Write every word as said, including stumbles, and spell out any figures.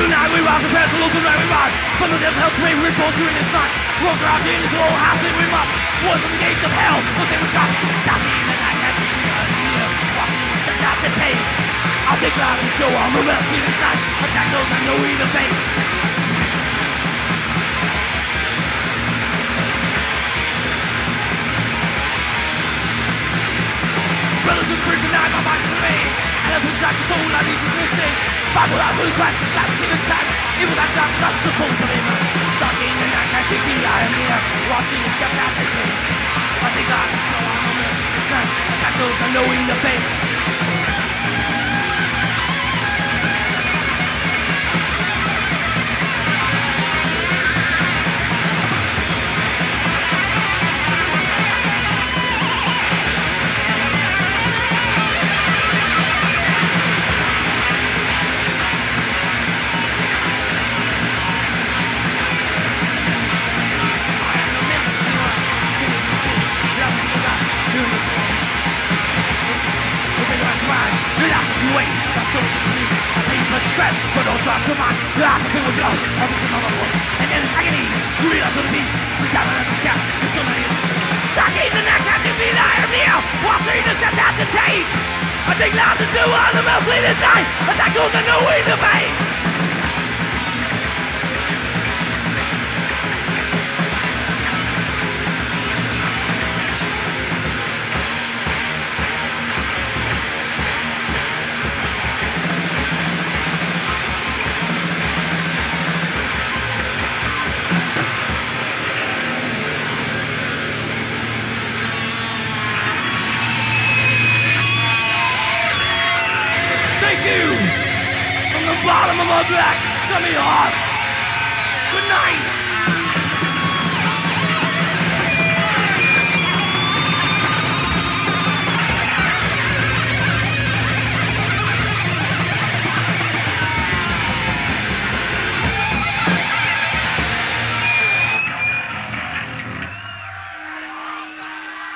Tonight we rise, prepare to lose and where we rise. From the depths of hell, we report you in this night. Walk around in this whole house that we must. War from the gates of hell, we'll say we try. Down in the night, catching me on here. Watching you step out to take. I'll take out and show all the mercy this night. Attack those that know we the fate. Brothers and friends tonight, my mind is remain. And as we track the soul, I need to listen. Bible out with the Christ, God is given time. Evil that dark, that's the souls of him. Stuck in the night, catching me, I am here. Watching you step out the gate. I think I can show all the mercy this night. Attack those that know in the fate. But don't try to mind. I can feel with blood. Everything on the floor. And then agony. You realize what it means. We got another gap. There's so many. Stuck in the neck, catching me there. Near. Watching the step out to take. I think loud to do all the mostly this night. Attack goes and no way to pain. Thank you! From the bottom of my back, to me heart. Good night!